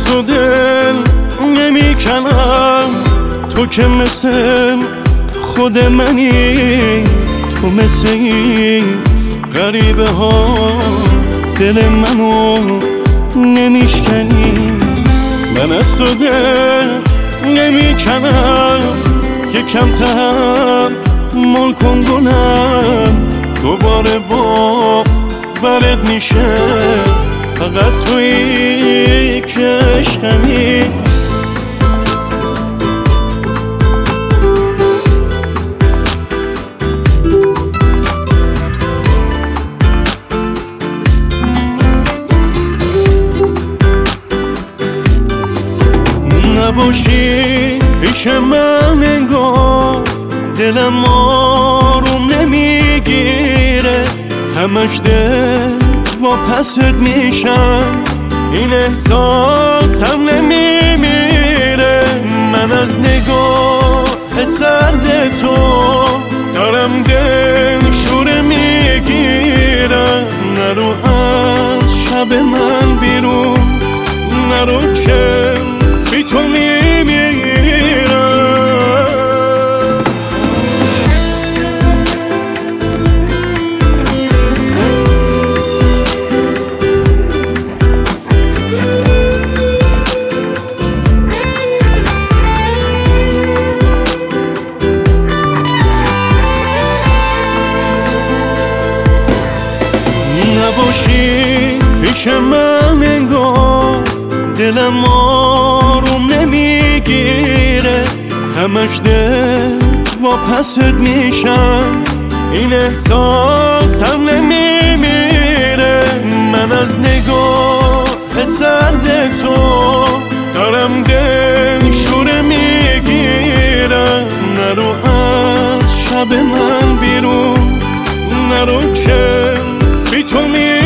تو دل نمی کنم، تو که مثل خود منی، تو مثل این غریبه ها دل منو نمیشکنی. من از تو دل نمی کنم، یکم تحمل کن گلم، دوباره باورت میشه فقط تویی که عشقمی. نباشی پیش من انگار دلم آروم نمیگیره، همش دل واپست میشم، این احساسم نمیمیره. من از نگاه سرد تو دارم دل شوره میگیرم. نرو از شب من بیرون، نرو که بی تو میمیرم. نباشی پیش من انگار دلم آروم نمیگیره، همش دل واپست میشم، این احساسم نمیمیره. من از نگاه سرد تو دارم دل شوره میگیرم. نرو از شب من بیرون، نرو که بی تو